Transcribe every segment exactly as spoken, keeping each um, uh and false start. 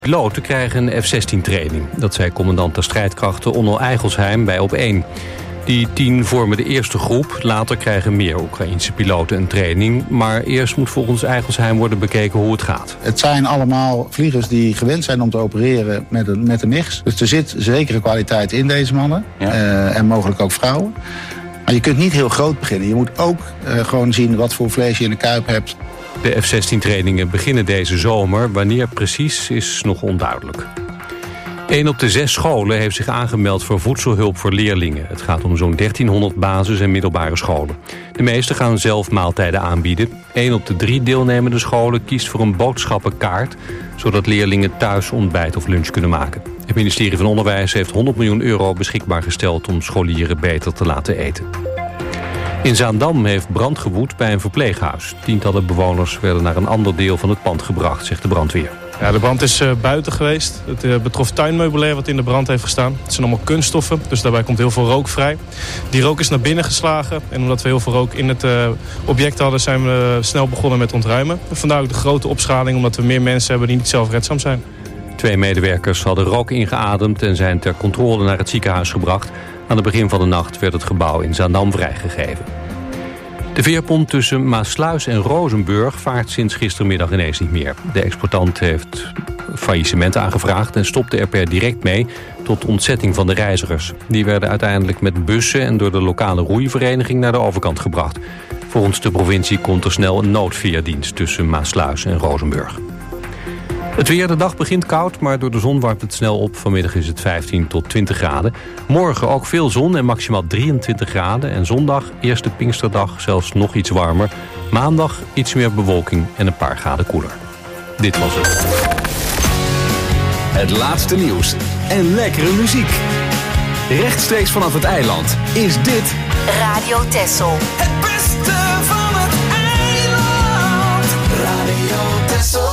Piloten krijgen een F zestien training. Dat zei commandant der strijdkrachten Onno Eigelsheim bij Op één. Die tien vormen de eerste groep. Later krijgen meer Oekraïense piloten een training. Maar eerst moet volgens Eigelsheim worden bekeken hoe het gaat. Het zijn allemaal vliegers die gewend zijn om te opereren met een, met een mix. Dus er zit zekere kwaliteit in deze mannen. Ja. Uh, en mogelijk ook vrouwen. Maar je kunt niet heel groot beginnen. Je moet ook uh, gewoon zien wat voor vlees je in de kuip hebt. De F zestien trainingen beginnen deze zomer. Wanneer precies is nog onduidelijk. Een op de zes scholen heeft zich aangemeld voor voedselhulp voor leerlingen. Het gaat om zo'n dertienhonderd basis- en middelbare scholen. De meeste gaan zelf maaltijden aanbieden. Een op de drie deelnemende scholen kiest voor een boodschappenkaart, zodat leerlingen thuis ontbijt of lunch kunnen maken. Het ministerie van Onderwijs heeft honderd miljoen euro beschikbaar gesteld om scholieren beter te laten eten. In Zaandam heeft brand gewoed bij een verpleeghuis. Tientallen bewoners werden naar een ander deel van het pand gebracht, zegt de brandweer. Ja, de brand is uh, buiten geweest. Het uh, betrof tuinmeubilair wat in de brand heeft gestaan. Het zijn allemaal kunststoffen, dus daarbij komt heel veel rook vrij. Die rook is naar binnen geslagen. En omdat we heel veel rook in het uh, object hadden, zijn we uh, snel begonnen met ontruimen. En vandaar ook de grote opschaling, omdat we meer mensen hebben die niet zelfredzaam zijn. Twee medewerkers hadden rook ingeademd en zijn ter controle naar het ziekenhuis gebracht. Aan het begin van de nacht werd het gebouw in Zaandam vrijgegeven. De veerpont tussen Maassluis en Rozenburg vaart sinds gistermiddag ineens niet meer. De exportant heeft faillissement aangevraagd en stopte er per direct mee tot ontzetting van de reizigers. Die werden uiteindelijk met bussen en door de lokale roeivereniging naar de overkant gebracht. Volgens de provincie komt er snel een noodveerdienst tussen Maassluis en Rozenburg. Het weer, de dag begint koud, maar door de zon warmt het snel op. Vanmiddag is het vijftien tot twintig graden. Morgen ook veel zon en maximaal drieëntwintig graden. En zondag, eerste Pinksterdag, zelfs nog iets warmer. Maandag iets meer bewolking en een paar graden koeler. Dit was het. Het laatste nieuws en lekkere muziek. Rechtstreeks vanaf het eiland is dit Radio Texel. Het beste van het eiland. Radio Texel.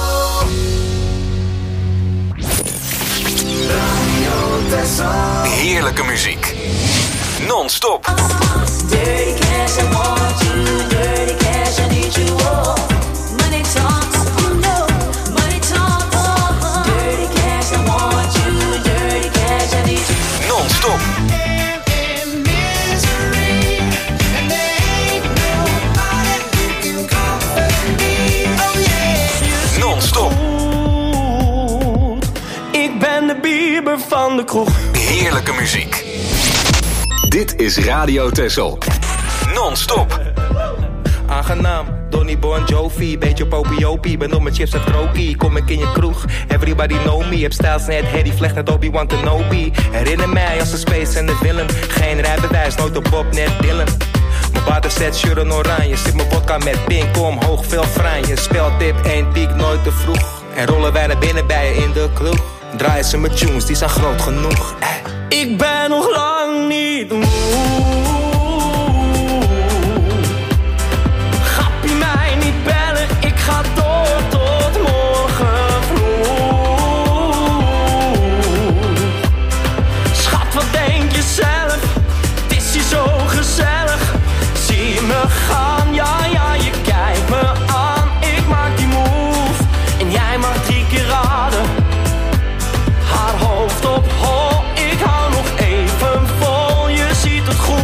Heerlijke muziek. Non-stop. Dirty cash, I want you. Dirty cash, I need you. Oh. Money talks, you know. Money talks. Oh. Dirty cash, I want you. Dirty cash, I need you. Non-stop. Non-stop. Ik ben de Bieber van de kroeg. Heerlijke muziek. Dit is Radio Texel. Non-stop. Aangenaam, Donny Bon Jovi, beetje popiopie, ben op mijn chips en krokie. Kom ik in je kroeg, everybody know me. Heb stijls net Harry Vlecht, net Obi-Wan Kenobi. Herinner mij als een space en de film. Geen rijbewijs, nooit op Bob, net Dylan. Mijn waterset, shirt en oranje. Zit mijn vodka met pink, omhoog, veel franje. Speltip, één piek, nooit te vroeg. En rollen wij naar binnen bij je in de kroeg. Draaien ze met tunes, die zijn groot genoeg. Eh. Ik ben nog lang niet moe. Gappie mij niet bellen, ik ga door tot morgen vroeg. Schat, wat denk je zelf? Het is hier zo gezellig. Zie me gaan, ja ja, je kijkt me aan. Ik maak die move en jij mag drie keer raden. Haar hoofd op hol, ik hou nog even vol, je ziet het goed.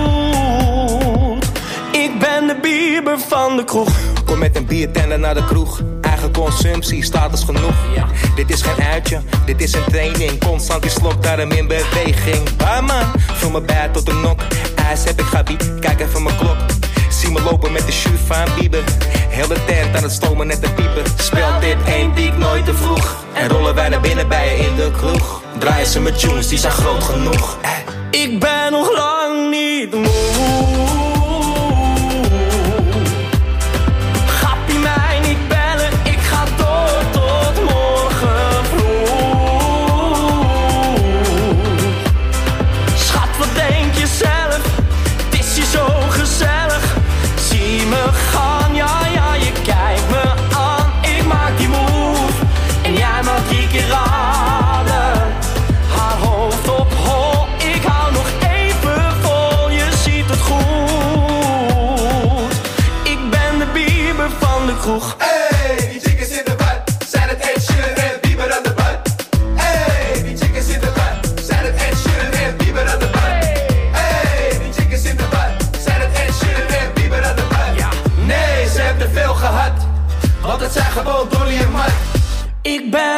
Ik ben de Bieber van de kroeg. Kom met een biertender naar de kroeg. Eigen consumptie, status genoeg. Ja. Dit is geen uitje, dit is een training. Constant die slok, daarom in beweging. Bye man, vul me bij tot de nok. IJs heb ik gabi, kijk even mijn klok. Zie me lopen met de shoe van Bieber. Heel de tent aan het stomen net een pieper. Speelt dit één piek nooit te vroeg. En rollen wij naar binnen bij je in de kroeg. Draaien ze met tunes, die zijn groot genoeg. Eh. Ik ben nog lang niet moe. Gappie mij niet bellen, ik ga door tot morgen vroeg. Schat, wat denk je zelf? Het is hier zo gezellig. Zie me gaan, ja ja, je kijkt me aan. Ik maak die move en jij mag drie keer raden. Haar hoofd op hol, ik hou nog even vol, je ziet het goed.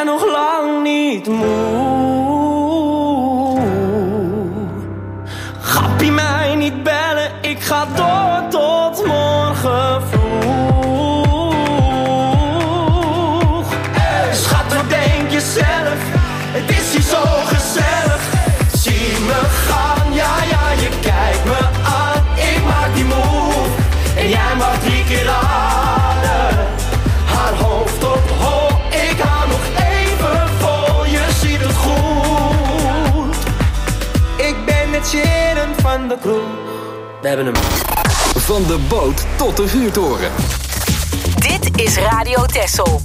ben nog lang niet moe. Gappie mij niet bellen, ik ga door tot morgen vroeg. Hey. Schat, wat denk je zelf? Het is hier zo gezellig. Zie me gaan, ja ja, je kijkt me aan. Ik maak die move en jij mag drie keer raden. Haar hoofd op hol, ik hou nog even vol. Je ziet het goed. Ik ben het Sharon van de kroeg. We hebben hem. Van de boot tot de vuurtoren. Dit is Radio Texel.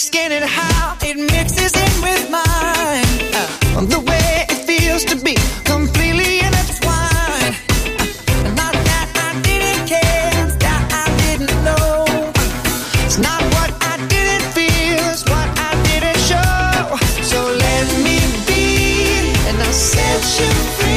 skin and how it mixes in with mine. Uh, the way it feels to be completely intertwined. Uh, not that I didn't care, it's that I didn't know. It's not what I didn't feel, it's what I didn't show. So let me be, and I'll set you free.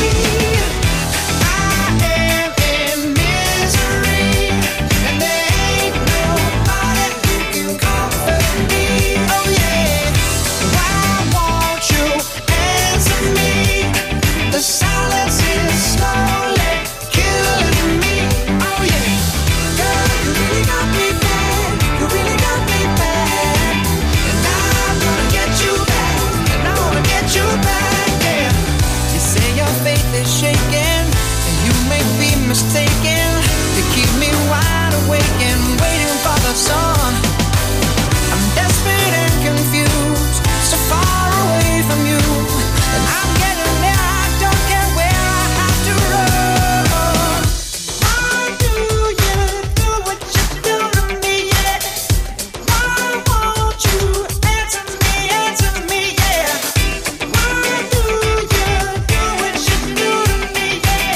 Mistaken to keep me wide awake and waiting for the sun. I'm desperate and confused, so far away from you, and I'm getting there. I don't care where I have to run. Why do you do what you do to me? Yeah. Why won't you answer me? Answer me, yeah. Why do you do what you do to me? Yeah.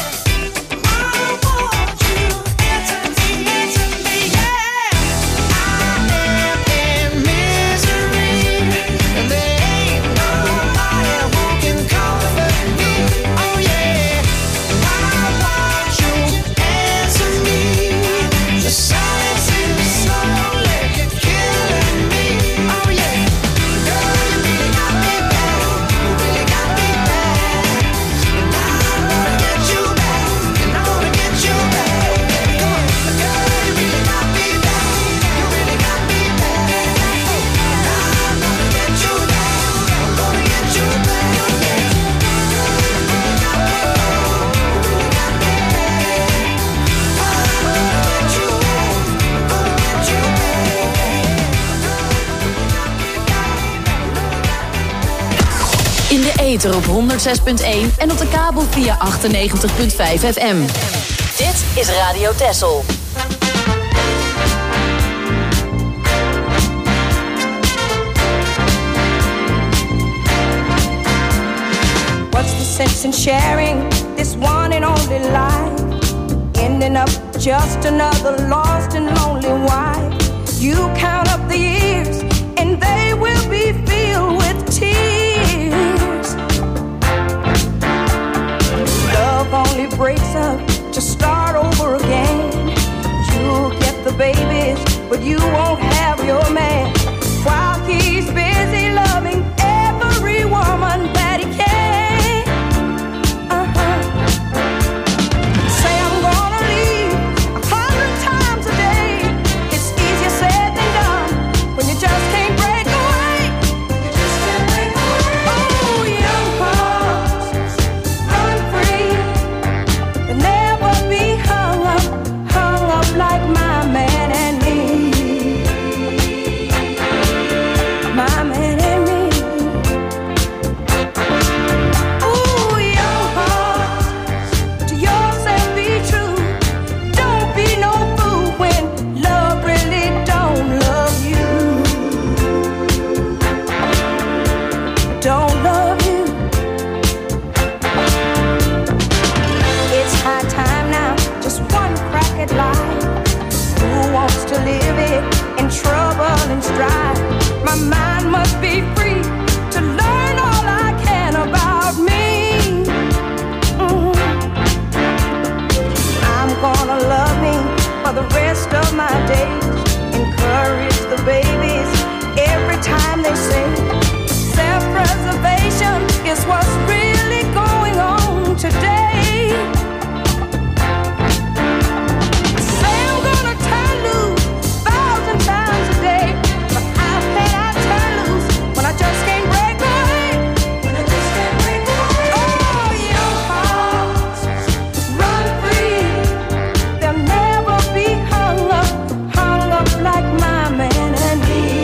Op honderd zes punt één en op de kabel via achtennegentig punt vijf F M. Dit is Radio Texel. What's the sense in sharing this one and only life? Ending up just another lost and lonely wife. You count up the years and they will be filled with tears. Love only breaks up to start over again. You'll get the babies, but you won't have your man. While he's busy loving every woman that he can. Uh-huh. Say I'm gonna leave a hundred times a day. It's easier said than done when you just can't break away. You just can't break away. Oh, young hearts, run free. They'll never be hung up, hung up like my man and me. My man and me. Ooh, young hearts, to yourself be true. Don't be no fool when love really don't love you. Don't love you. It's high time now, just one crack at life. Who wants to live it in trouble and strife? My mind must be free to learn all I can about me. Mhm. I'm gonna love me for the rest of my days. Encourage the babies every time they say self-preservation is what's really going on today. Say I'm gonna turn loose thousand times a day, but how can I turn loose when I just can't break away? When I just can't break away. Oh, young hearts, run free. They'll never be hung up, hung up like my man and me.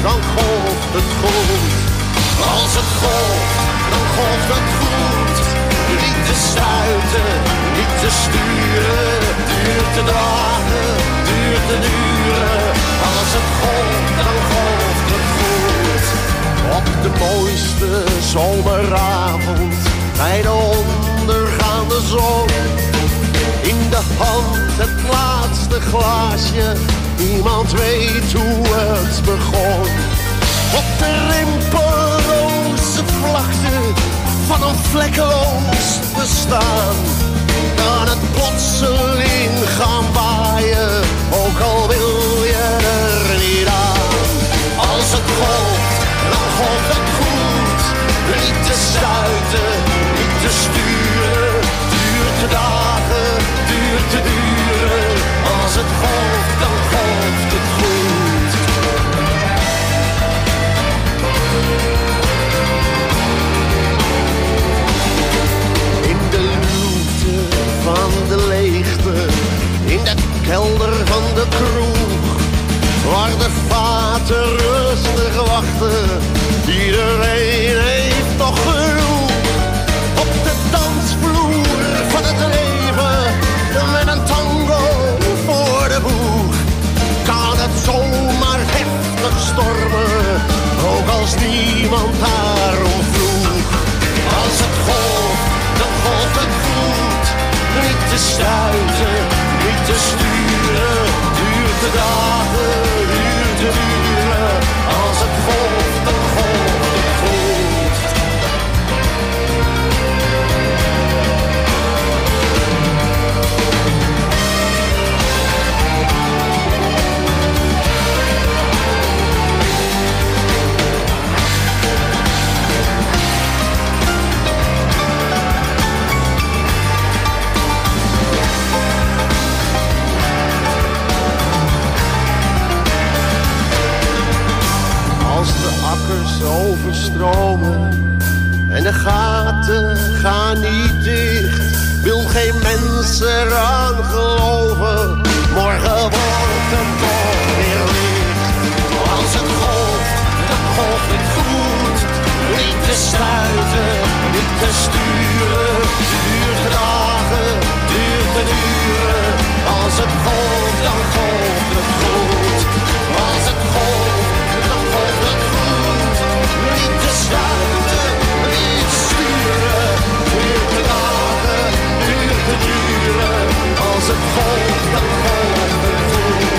dan golft het goed. Als het golft, dan golft het goed. Niet te stuiten, niet te sturen. Duurt te dagen, duurt te duren. Als het golft, dan golft het goed. Op de mooiste zomeravond, bij de ondergaande zon. In de hand het laatste glaasje, niemand weet hoe het begon. Op de rimpelloze vlakte van een vlekkeloos bestaan, kan het plotseling gaan waaien, ook al wil je er niet aan. Als het golft, dan golft het goed. Niet te stuiten, niet te sturen. Duurt te dagen, duurt te duren. Als het golft, dan golft het goed. In de luwte van de leegte, in de kelder van de kroeg, waar de vaten rustig wachten, iedereen heeft nog genoeg. Op de dansvloer van het leven, met een tango voor de boeg, kan het zomaar heftig stormen, ook als niemand daarom vroeg. Als het golft, dan golft het goed. Niet te stuiten, niet te sturen. Duurt de dagen, duurt te duren. Als het golft, dan golft het goed. Als de akkers overstromen en de gaten gaan niet dicht, wil geen mens eraan geloven, morgen wordt het toch weer licht. Als het golft, dan golft het goed. Niet te stuiten, niet te sturen. Duurt de dagen, duurt te duren. Als het golft, dan golft het goed. Als het golft, dan golft het goed. Niet te stuiten, niet te sturen. Duurt de dagen, duurt te duren. Als het golft, dan golft het goed.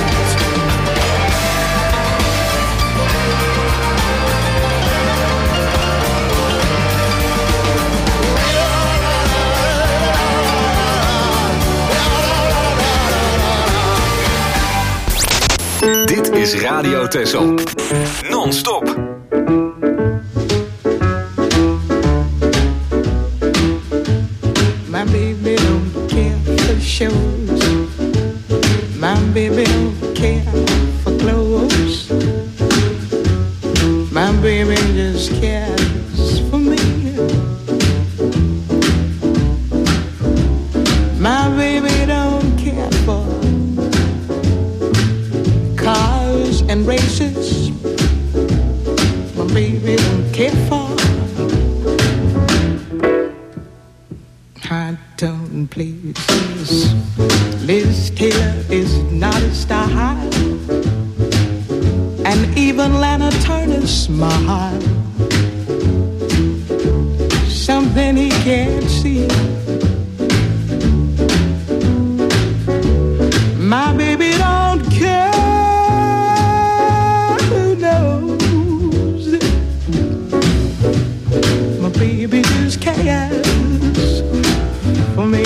Dit is Radio Texel. Non-stop. My baby don't care for shows. My baby don't care for clothes. My baby just cares for me. My baby don't care for cars and races. My baby don't care for high-tone places. Liz Taylor is not a star high, and even Lana Turner's smile, something he can't see. My baby don't care who knows. My baby just cares for me.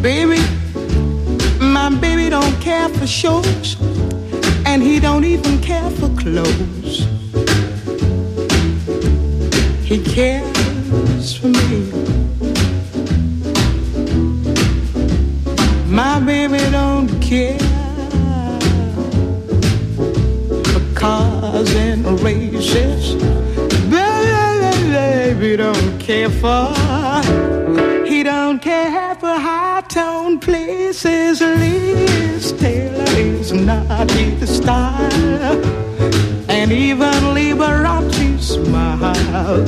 Baby, my baby don't care for shows, and he don't even care for clothes. He cares for me. My baby don't care for cars and races. Baby don't care for. He don't care for high-tone places. Liz Taylor is not his style, and even Liberace smile.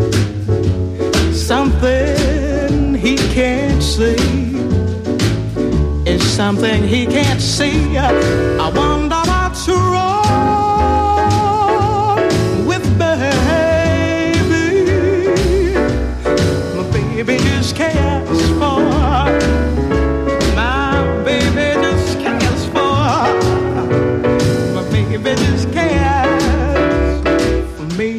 Something he can't see is something he can't see. I wonder what's wrong with baby. My baby just cares for. My baby just cares for. My baby just cares for me.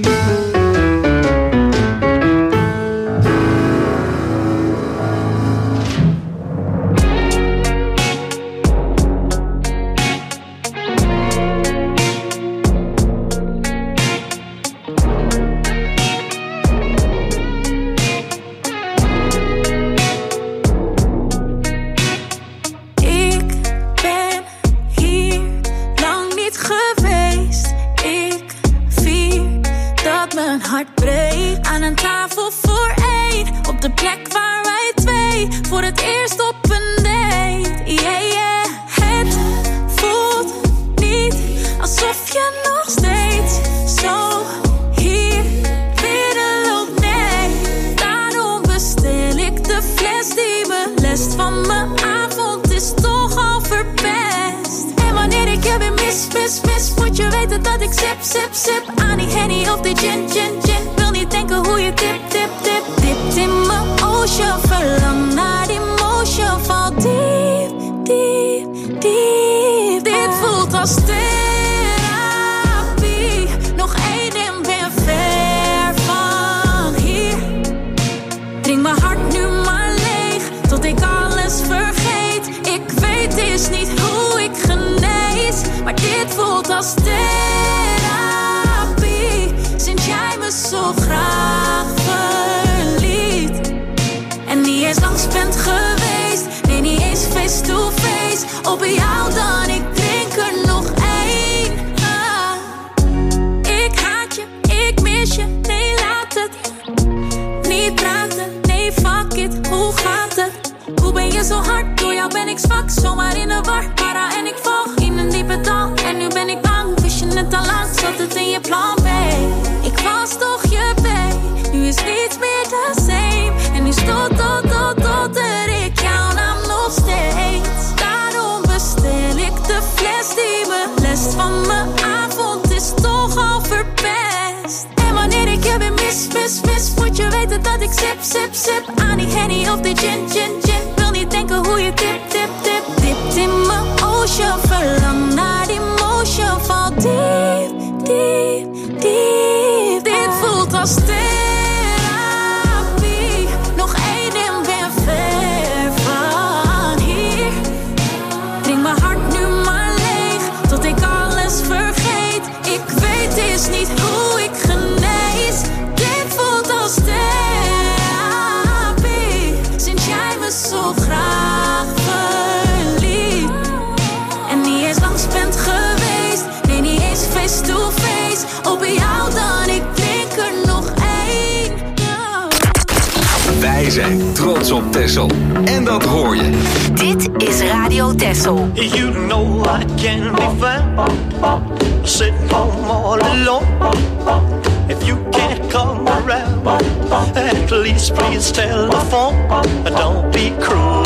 Wij zijn trots op Texel. En dat hoor je. Dit is Radio Texel. You know I can't be found sitting home all alone. If you can't come around, at least please telephone. Don't be cruel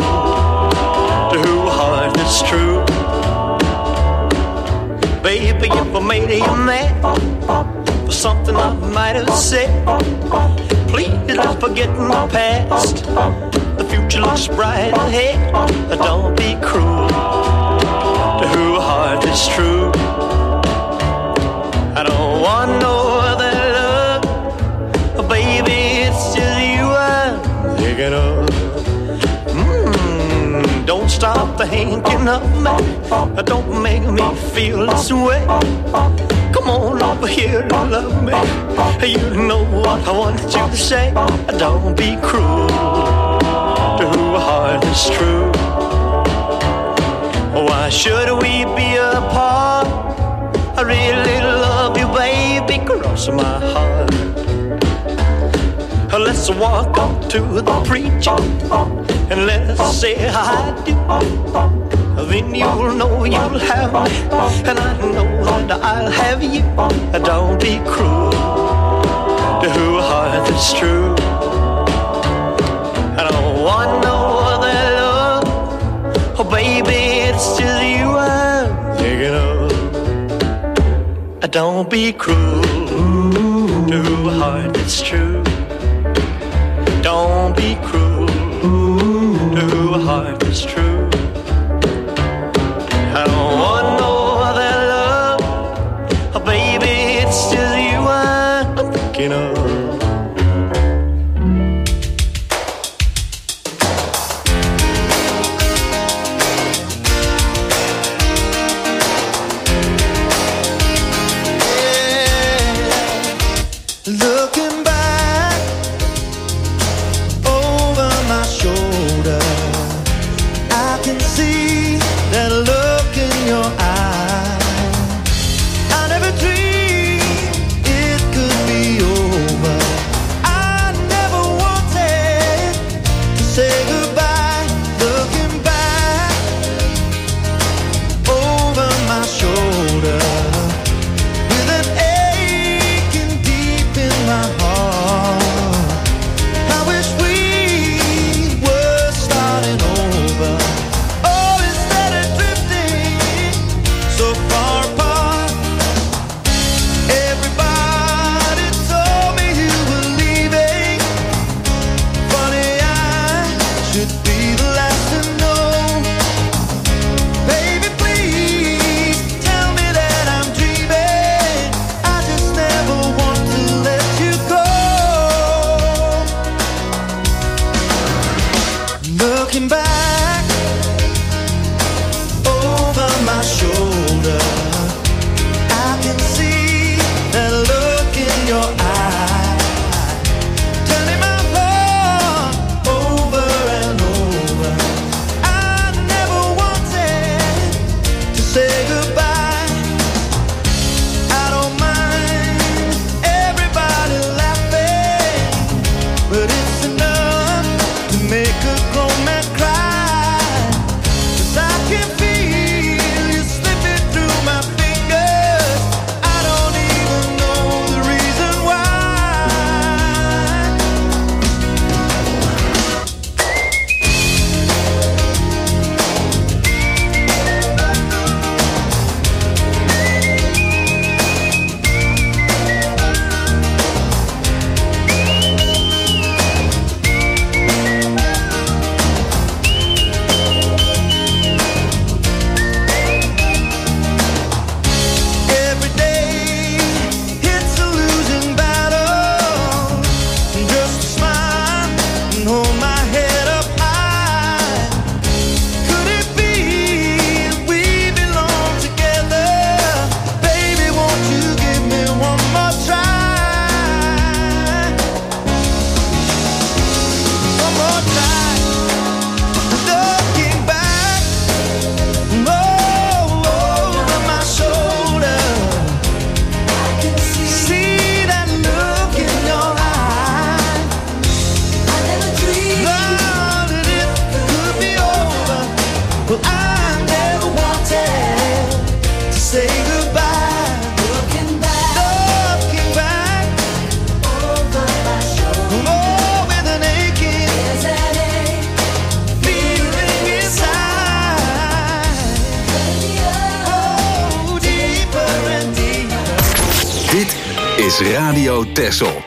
to who heart is true. Baby, if I made you mad for something I might have said, please don't forget my past. The future looks bright ahead. Don't be cruel to who heart is true. I don't want no other love, baby, it's just you I'm thinking of. Mm, Don't stop thinking of me. Don't make me feel this way. Come on over here and love me. You know what I want you to say. Don't be cruel to a heart that's true. Why should we be apart? I really love you, baby, cross my heart. Let's walk up to the preacher and let's say I do. Then you'll know you'll have me, and I know that I'll have you. Don't be cruel to a heart that's true. I don't want no other love. Oh baby, it's just you I'm thinking of. Don't be cruel to a heart that's true. Don't be cruel to a heart that's true. I don't want no other love. Oh, baby, it's just you I'm thinking of. Looking back over my shoulder, I can see that look in your eye. I never dreamed it could be over. I never wanted to say goodbye. Looking back over my shoulder, with an aching deep in my heart. I wish we were starting over. Oh, instead of drifting so far apart. Everybody told me you were leaving. Funny, I should be the last to know. Baby, please tell me that I'm dreaming. I just never want to let you go. Looking back over my shoulder, I can see that look in your eye, turning my heart over and over. I never wanted to say goodbye. I don't mind everybody laughing, but it's enough to make a grown man cry. 'Cause I can feel you slipping through my fingers. I don't even know the reason why. Every day it's a losing battle. Just a smile and hold my head up high. Could it be we belong together? Baby, won't you give me one more try? One more try. Looking back over my shoulder, I can see that look in your eye. I never dreamed that it could be over. Well, I never wanted to say goodbye. Looking back, looking back over my shoulder, oh, with an aching, feeling inside. Oh, deeper and deeper. Dit is Radio Texel.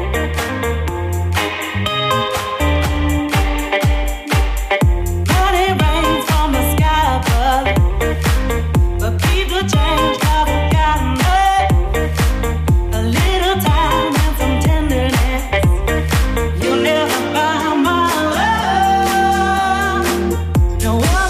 Honey rains from the sky above, but people change 'cause I got enough. A little time and some tenderness. You'll never find my love. No one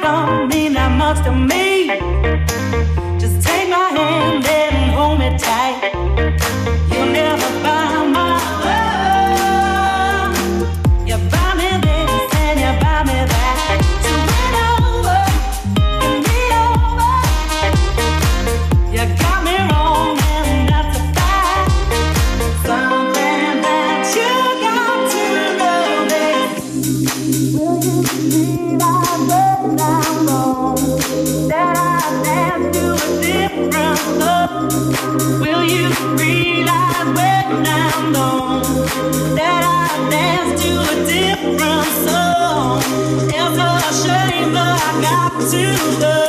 don't mean that much to me. Just take my hand and hold me tight. You'll never buy my love. You buy me this and you buy me that. So win over, give me over. You got me wrong and that's a fact. Something that you got to know is, will you realize when I'm wrong that I dance to a different love? Will you realize when I'm gone that I dance to a different song? It's a shame that I got to go.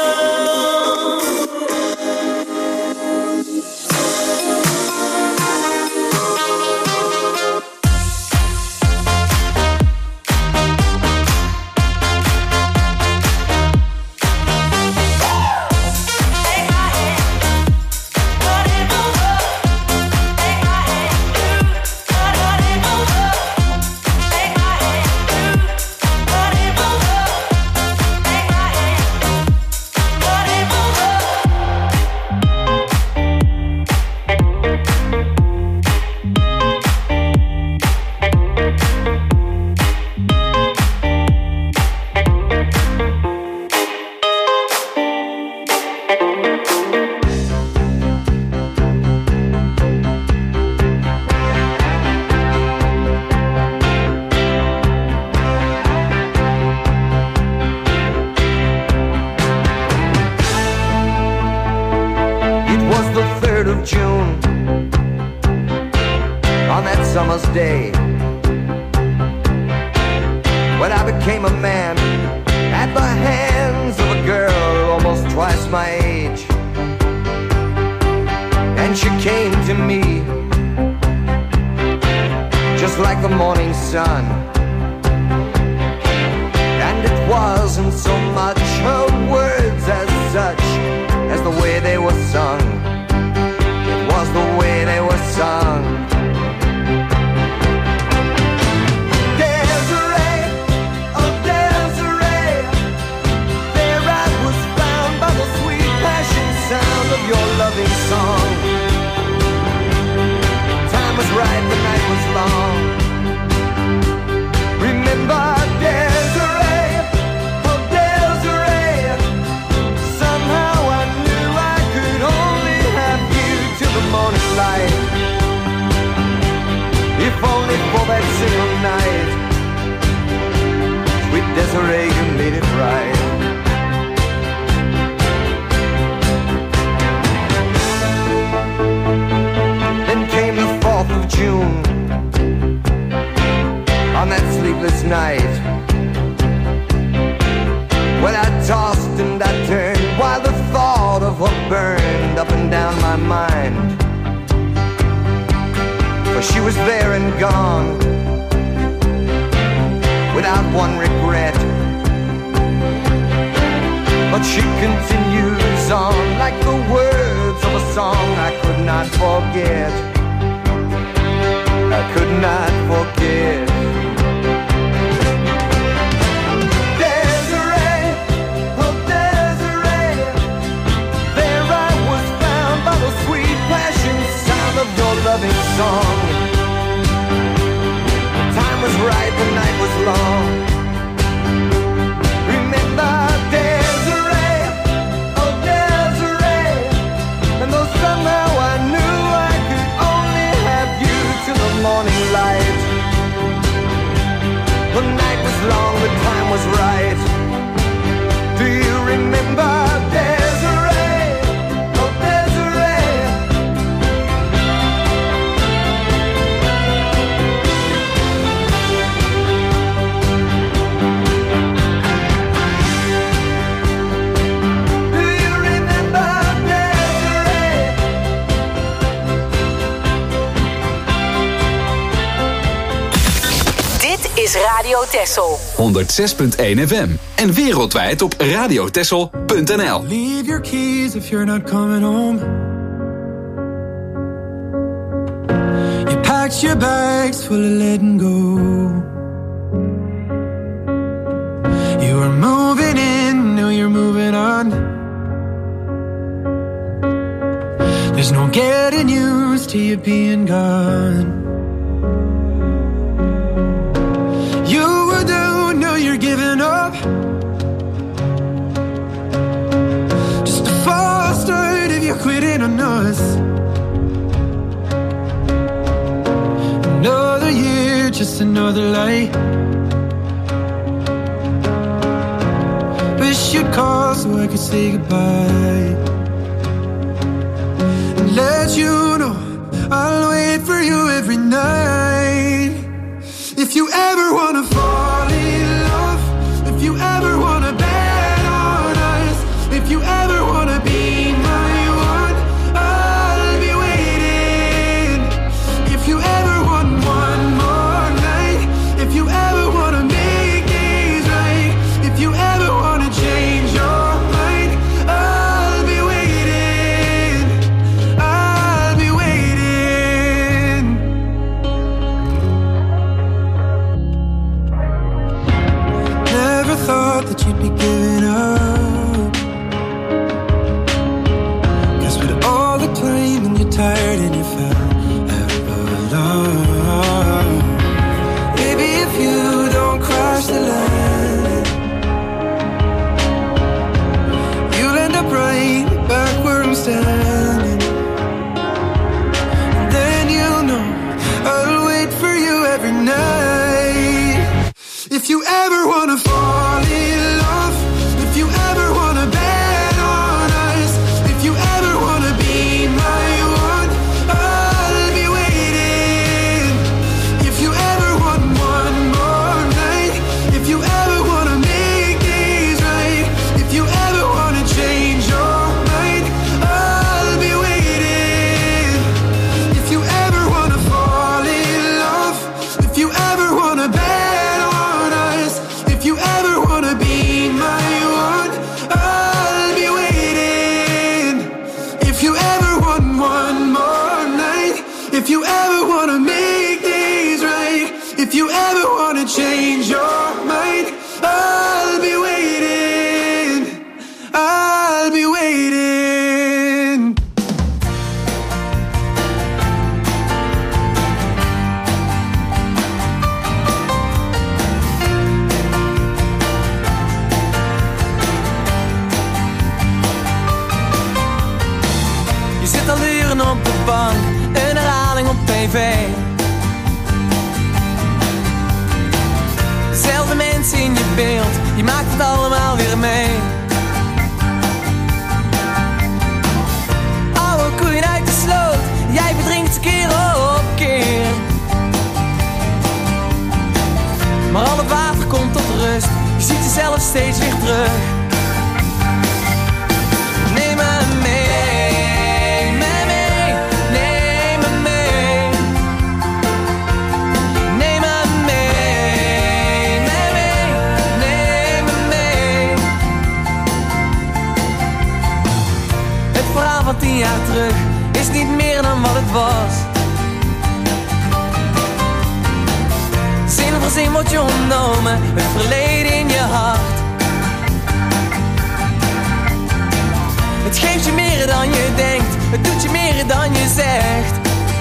Radio Texel. honderd zes punt één F M. En wereldwijd op radiotexel punt n l. Leave your keys if you're not coming home. You packed your bags full of letting go. You were moving in, knew There's no getting used to you being gone. You were down, now you're giving up. Just a false start if you're quitting on us. Another year, just another lie. Wish you'd call so I could say goodbye. And let you know I'll wait for you every night. If you ever wanna fall in love, if you ever wanna bet on us, if you ever wanna be my one, I'll be waiting. If you ever want one more night, if you ever wanna make things right, if you ever wanna change your mind, I'll be waiting. I'll be waiting. Never thought that you'd be giving up. 'Cause with all the time and you're tired and you fell out of love. Maybe if you don't cross the line, you'll end up right back where I'm standing. And then you'll know I'll wait for you every night. If you ever wanna fall in love, if you ever wanna bet on us, if you ever wanna be my one, I'll be waiting. If you ever want one more night, if you ever wanna make things right, if you ever wanna change your mind, I'll be waiting. If you ever wanna fall in love, if you ever wanna bet on us, if you ever wanna be my one, I'll be waiting. If you ever want one more night, if you ever wanna make things right, if you ever wanna change your mind, I'll be waiting. I'll be waiting. Je zit al uren op de bank, een herhaling op tv. Dezelfde mensen in je beeld, je maakt het allemaal weer mee. Oude koeien uit de sloot, jij verdrinkt keer op keer. Maar al het water komt tot rust, je ziet jezelf steeds weer terug. Neem me mee, me mee, neem me mee. Neem me mee, me mee, neem me mee. Het verhaal van tien jaar terug is niet meer dan wat het was. Zin voor zin wordt je ontnomen, het verleden in je hart. Het geeft je meer dan je denkt, het doet je meer dan je zegt.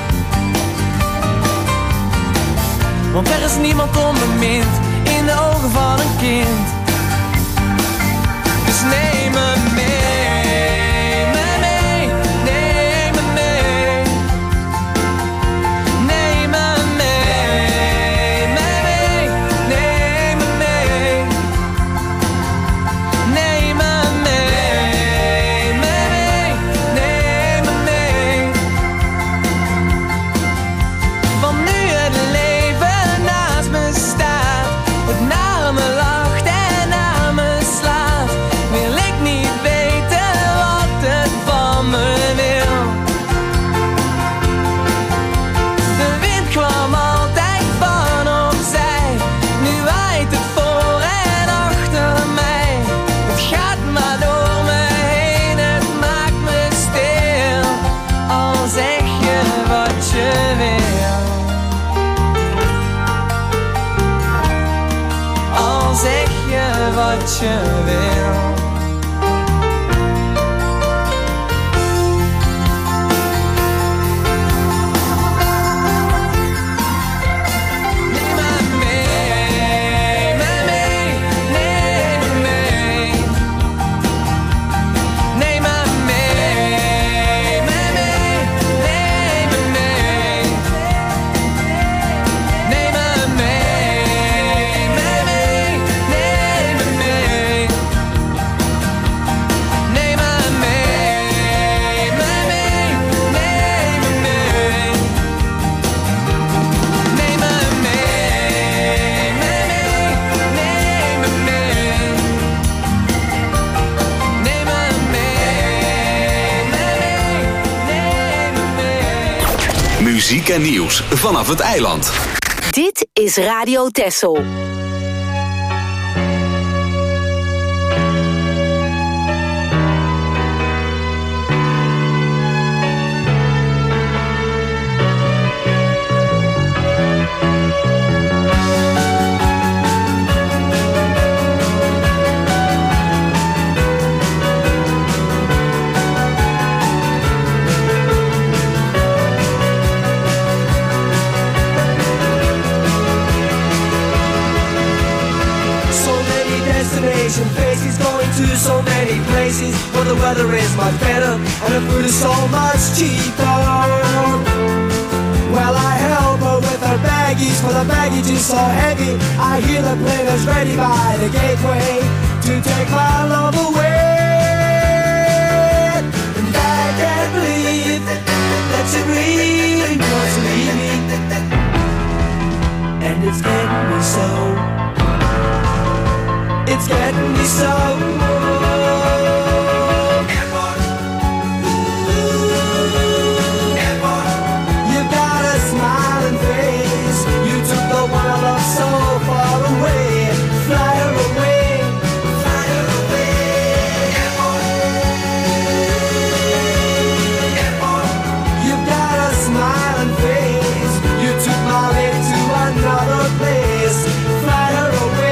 Want er is niemand onbemind in de ogen van een kind. Dus neem me mee, me mee, neem me mee. Neem me mee, me mee, neem me mee. Neem me mee, me mee, neem me mee. Want nu het leven naast me staat, het naar me lacht en naar me slaat, wil ik niet weten wat het van me wil. De wind kwam altijd van opzij, nu waait het voor en achter mij. Het gaat maar door me heen, het maakt me stil. Al zeg je wat je wil, al zeg je wat je wil. Muziek en nieuws vanaf het eiland. Dit is Radio Texel. Faces going to so many places where the weather is much better and the food is so much cheaper. Well, I help her with her baggies, for the baggage is so heavy. I hear the players ready by the gateway to take my love away. And I can't believe that she really wants to leave me, and it's getting me so. It's getting me so. Airport. Ooh. Airport. You got a smiling face. You took the one I love so far away. Fly her away. Fly her away. Airport. Airport. You got a smiling face. You took my lady to another place. Fly her away.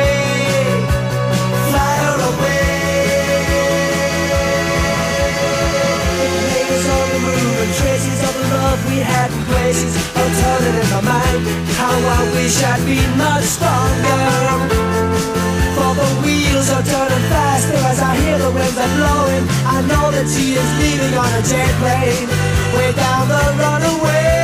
Traces of the love we had in places are turning in my mind. How I wish I'd been much stronger. For the wheels are turning faster as I hear the winds are blowing. I know that she is leaving on a jet plane way down the runaway.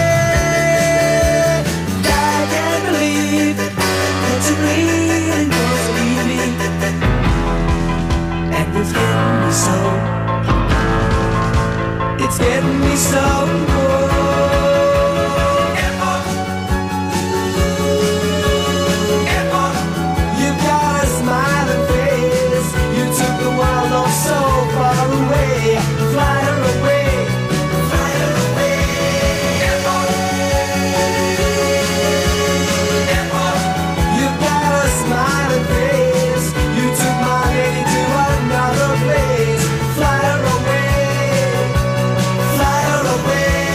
I can't believe that you really wants to leave me, and it's getting me so. It's getting me so. Airport. Airport. You've got a smiling face. You took the world off so far away. Fly her away. Fly her away. Airport. Airport. You've got a smiling face. You took my lady to another place. Fly her away. Fly her away.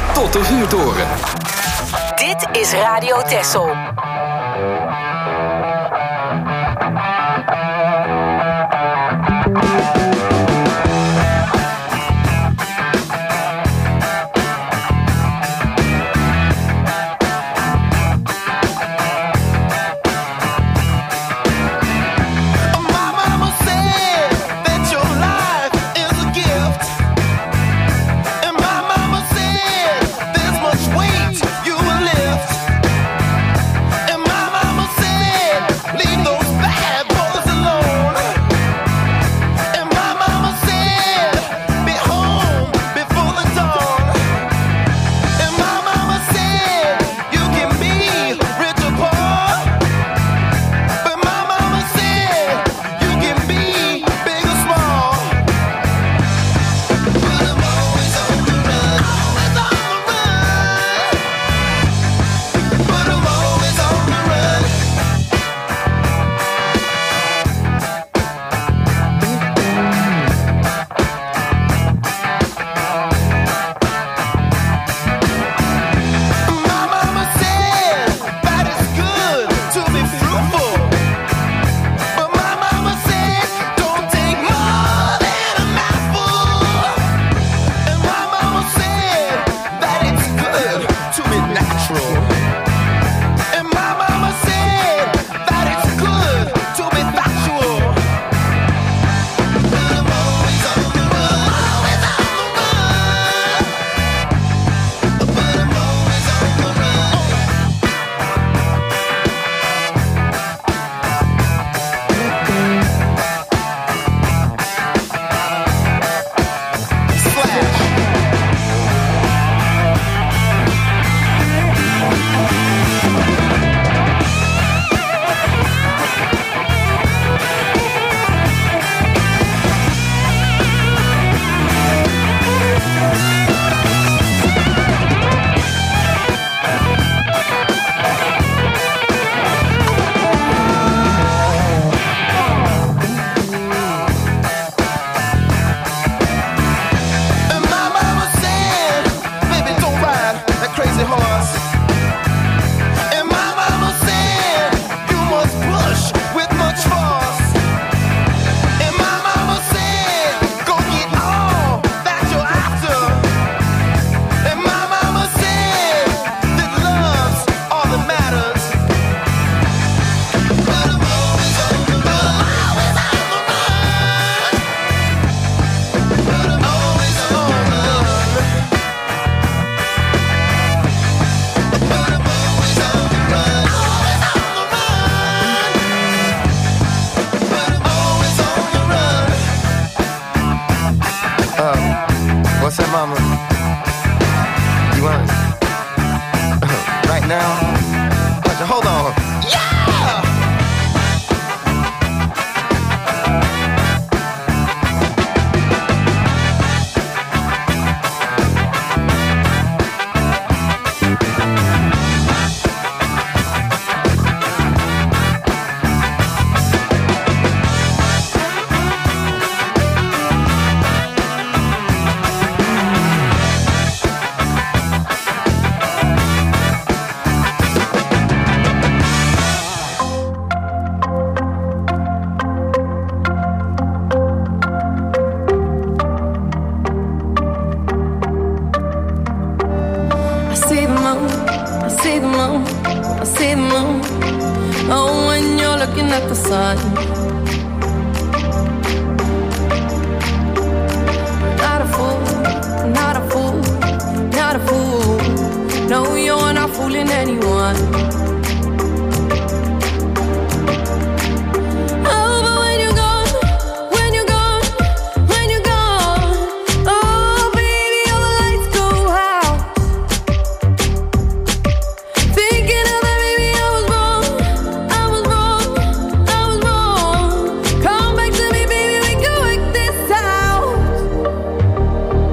tot de vuurtoren. Dit is Radio Texel.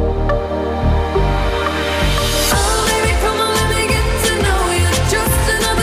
Just another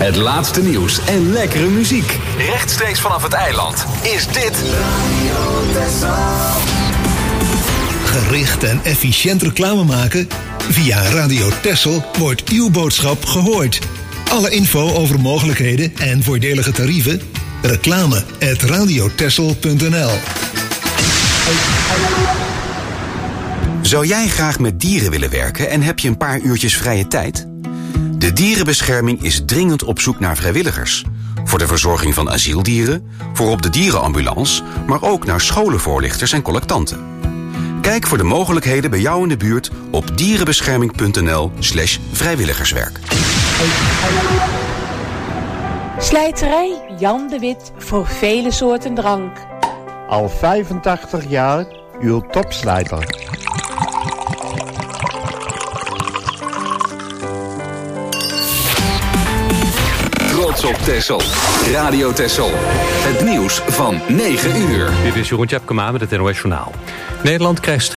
Het laatste nieuws en lekkere muziek. Rechtstreeks vanaf het eiland is dit Radio Texel. Gericht en efficiënt reclame maken? Via Radio Texel wordt uw boodschap gehoord. Alle info over mogelijkheden en voordelige tarieven? Reclame at radiotexel punt n l. Zou jij graag met dieren willen werken en heb je een paar uurtjes vrije tijd? De dierenbescherming is dringend op zoek naar vrijwilligers. Voor de verzorging van asieldieren, voor op de dierenambulance, maar ook naar scholenvoorlichters en collectanten. Kijk voor de mogelijkheden bij jou in de buurt op dierenbescherming punt n l slash vrijwilligerswerk. Slijterij Jan de Wit voor vele soorten drank. Al vijfentachtig jaar uw topslijter. Trots op Texel. Radio Texel. Het nieuws van negen uur. Dit is Jeroen Tjepkema met het N O S Journaal. Nederland krijgt